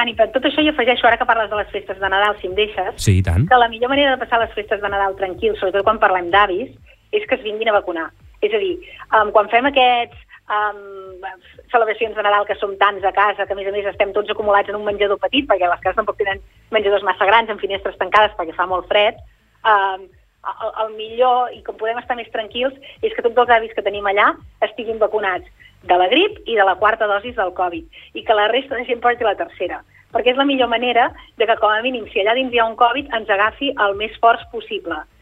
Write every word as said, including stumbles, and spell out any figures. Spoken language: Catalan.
tant, i per tot això hi afegeixo, ara que parles de les festes de Nadal, si em deixes, sí, i tant. que la millor manera de passar les festes de Nadal tranquils, sobretot quan parlem d'avis, és que es vinguin a vacunar. És a dir, um, quan fem aquests um, celebracions de Nadal que som tants a casa, que a més a més estem tots acumulats en un menjador petit, perquè les cases tampoc tenen menjadors massa grans, amb finestres tancades perquè fa molt fred, um, el, el millor, i com podem estar més tranquils, és que tots els avis que tenim allà estiguin vacunats de la grip i de la quarta dosis del Covid, i que la resta de gent porti la tercera, perquè és la millor manera de que, com a mínim, si allà dins hi ha un Covid, ens agafi el més forts possible.